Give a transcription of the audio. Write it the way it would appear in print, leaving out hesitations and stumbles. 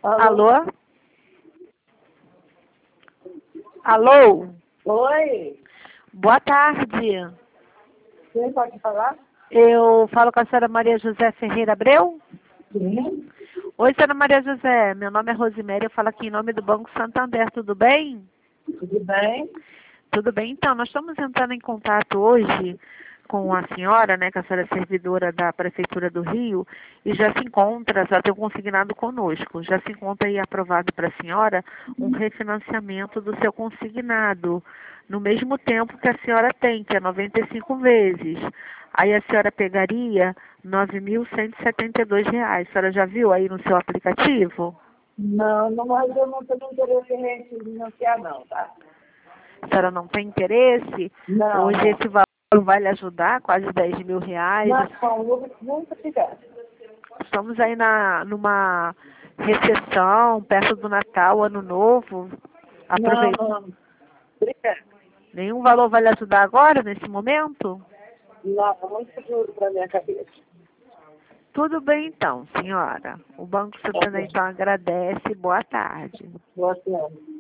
Alô? Alô? Oi, Boa tarde. quem pode falar? Eu falo com a senhora Maria José Ferreira Abreu? Sim, Oi, senhora Maria José. Meu nome é Rosiméria. Eu falo aqui em nome do Banco Santander. Tudo bem? tudo bem? Tudo bem. Então, nós estamos entrando em contato hoje com a senhora, né, que a senhora é servidora da Prefeitura do Rio, e já se encontra, já tem um consignado conosco, já se encontra aí aprovado para a senhora um refinanciamento do seu consignado, no mesmo tempo que a senhora tem, que é 95 vezes. Aí a senhora pegaria R$ 9.172. A senhora já viu aí no seu aplicativo? Não, mas eu não tenho interesse em refinanciar não, tá? A senhora não tem interesse? Não, Hoje não. esse valor vai lhe ajudar, quase R$ 10.000. Não, nunca tiver. Estamos aí numa recessão, perto do Natal, Ano Novo. Não, Aproveita. não. Obrigada. Nenhum valor vai lhe ajudar agora, nesse momento? Não, é muito duro para minha cabeça. Tudo bem então, senhora. O Banco Santander então agradece. Boa tarde. Boa tarde.